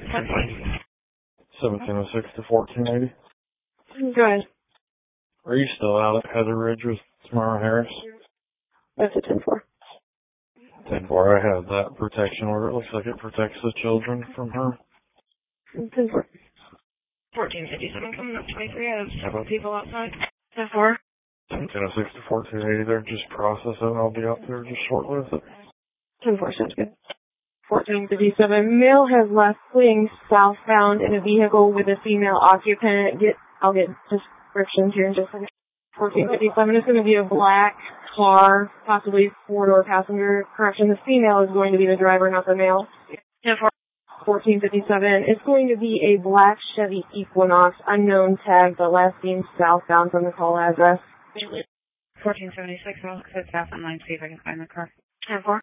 1706 to 1480. Go ahead. Are you still out at Heather Ridge with Tamara Harris? That's a 10-4. 10-4. I have that protection order. It looks like it protects the children from her. 10-4. 1457 coming up 23. I have several people outside. 10-4. 1706 to 1480 there. Just process it and I'll be out there just shortly with it. 10-4 sounds good. 1457. Male has left fleeing southbound in a vehicle with a female occupant. I'll get descriptions here in just a second. 1457 is going to be a black car, possibly four-door passenger. Correction, the female is going to be the driver, not the male. 1457. It's going to be a black Chevy Equinox, unknown tag, but last seen southbound from the call address. 1476. I'll sit south on line, see if I can find the car. 10-4.